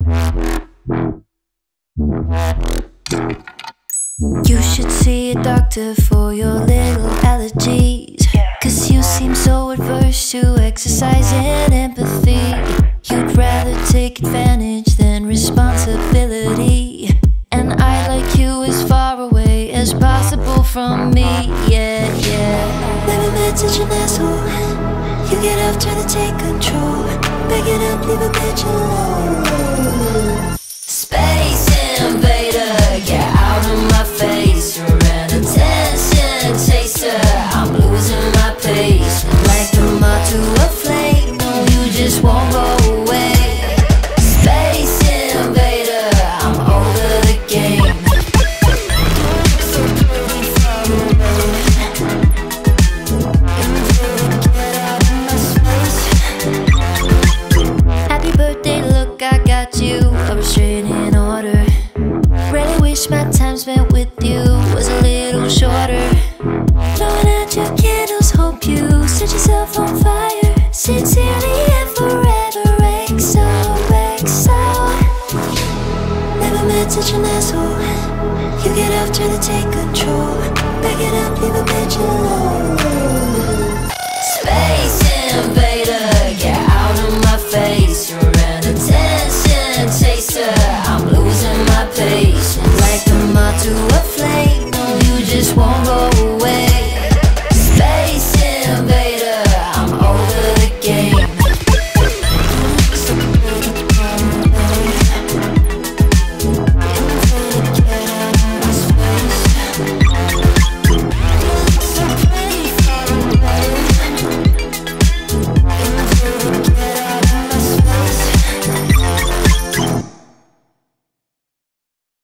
You should see a doctor for your little allergies, 'cause you seem so adverse to exercise and empathy. You'd rather take advantage than responsibility, and I like you as far away as possible from me. Yeah, yeah. Never met such an asshole. You get off trying to take control. Back it up, leave a bitch alone. Space invader, get out of my face. You're an attention chaser, I'm losing my pace. Like a moth to a flame, no, you just won't go away. Space invader, I'm over the game. Happy birthday, look, I got you a restraining order. Really wish my time spent with you was a little shorter. Blowing out your candles, hope you set yourself on fire. Sincerely and forever, XO, XO. Never met such an asshole. You get off trying to take control. Back it up, leave a bitch alone.